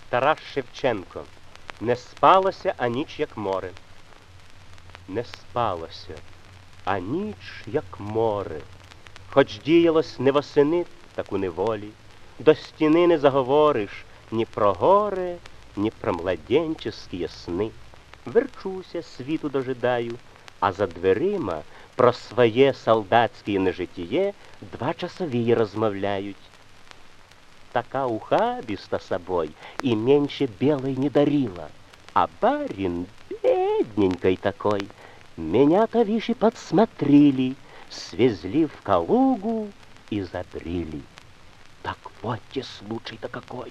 Тарас Шевченко. Не спалося, а ніч, як море. Не спалося, а ніч, як море. Хоч діялось не восени, так у неволі, до стіни не заговориш ні про горе, ні про младенческие сни. Верчуся, світу дожидаю, а за дверима про своє солдатське нежитіє два часові розмовляють. Така ухабиста собой и меньше белой не дарила, а барин бедненькой такой. Меня-то, виши, подсмотрели, свезли в Калугу и забрили. Так вот те случай-то какой.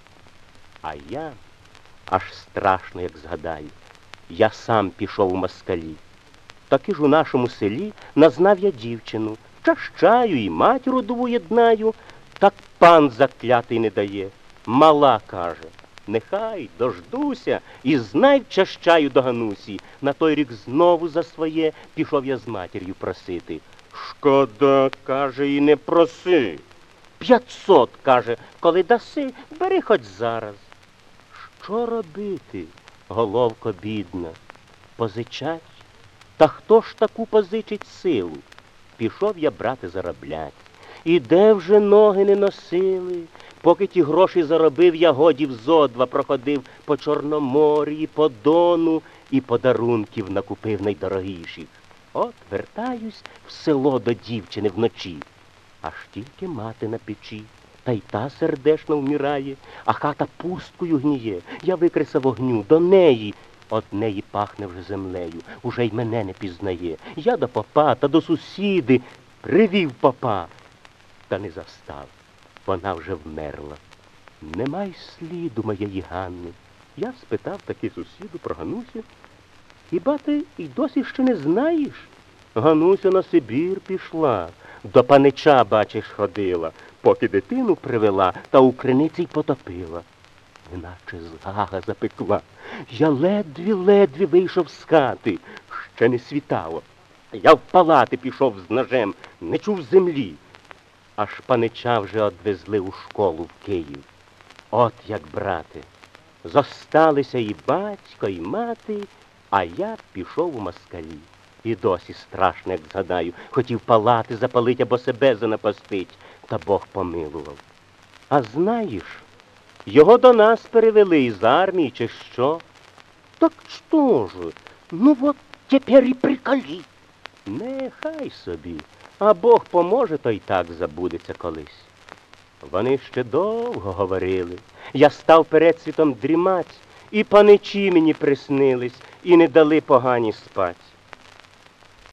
А я, аж страшно, як згадаю, я сам пішов у москалі. Таки ж у нашому селі назнав я дівчину, чащаю і матір родову єднаю. Так пан заклятий не дає. Мала, каже, нехай дождуся і знай вчащаю до Ганусі. На той рік знову за своє пішов я з матір'ю просити. Шкода, каже, і не проси. 500, каже, коли даси, бери хоч зараз. Що робити, головко бідна? Позичать? Та хто ж таку позичить силу? Пішов я, брате, зароблять. І де вже ноги не носили? Поки ті гроші заробив, я годів зо два проходив по Чорномор'ї, по Дону і подарунків накупив найдорогіших. От вертаюсь в село до дівчини вночі. Аж тільки мати на печі, та й та сердешно вмирає, а хата пусткою гніє. Я викриса вогню до неї. От неї пахне вже землею, уже й мене не пізнає. Я до попа та до сусіди привів попа. Та не застав, вона вже вмерла. Нема й сліду моєї Ганни. Я спитав таки сусіду про Ганусю. Хіба ти і досі ще не знаєш? Гануся на Сибір пішла, до панича, бачиш, ходила, поки дитину привела та у криниці й потопила. Неначе згага запекла. Я ледві вийшов з хати, ще не світало. Я в палати пішов з ножем, не чув землі. Аж панича вже одвезли у школу в Київ. От як, брате, зосталися і батько, і мати, а я пішов у москалі. І досі страшно, як згадаю, хотів палати запалить або себе занапастить, та Бог помилував. А знаєш, його до нас перевели із армії, чи що? Так що ж, ну от тепер і приколи. Нехай собі. А Бог поможе, то й так забудеться колись. Вони ще довго говорили. Я став перед світом дрімать, і паничі мені приснились, і не дали погані спать.